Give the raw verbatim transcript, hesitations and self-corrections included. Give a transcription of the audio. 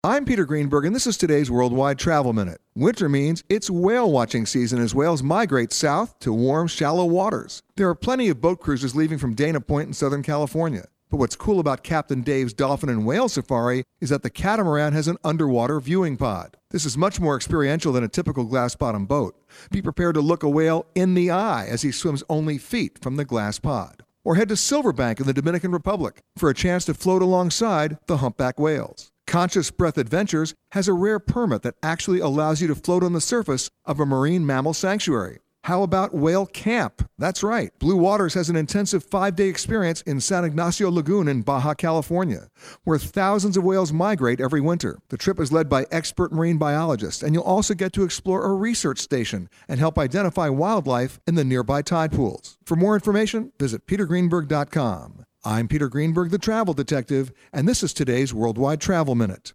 I'm Peter Greenberg, and this is today's Worldwide Travel Minute. Winter means it's whale watching season as whales migrate south to warm, shallow waters. There are plenty of boat cruises leaving from Dana Point in Southern California. But what's cool about Captain Dave's Dolphin and Whale Safari is that the catamaran has an underwater viewing pod. This is much more experiential than a typical glass-bottom boat. Be prepared to look a whale in the eye as he swims only feet from the glass pod. Or head to Silverbank in the Dominican Republic for a chance to float alongside the humpback whales. Conscious Breath Adventures has a rare permit that actually allows you to float on the surface of a marine mammal sanctuary. How about Whale Camp? That's right. Blue Waters has an intensive five-day experience in San Ignacio Lagoon in Baja California, where thousands of whales migrate every winter. The trip is led by expert marine biologists, and you'll also get to explore a research station and help identify wildlife in the nearby tide pools. For more information, visit peter greenberg dot com. I'm Peter Greenberg, the Travel Detective, and this is today's Worldwide Travel Minute.